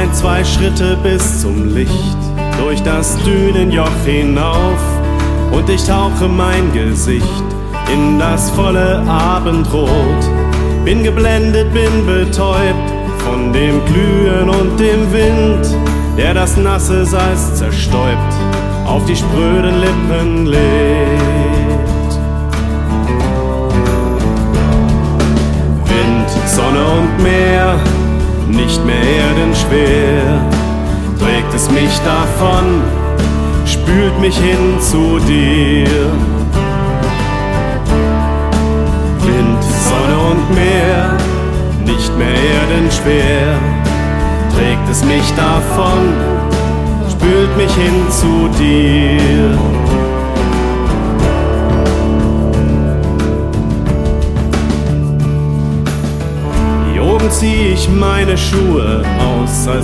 ein, zwei Schritte bis zum Licht, durch das Dünenjoch hinauf, und ich tauche mein Gesicht in das volle Abendrot. Bin geblendet, bin betäubt von dem Glühen und dem Wind, der das nasse Salz zerstäubt, auf die spröden Lippen legt. Wind, Sonne und Meer, nicht mehr erdenschwer, trägt es mich davon, spült mich hin zu dir. Wind, Sonne und Meer, nicht mehr erdenschwer, trägt es mich davon, spült mich hin zu dir. Hier oben zieh ich meine Schuhe aus, als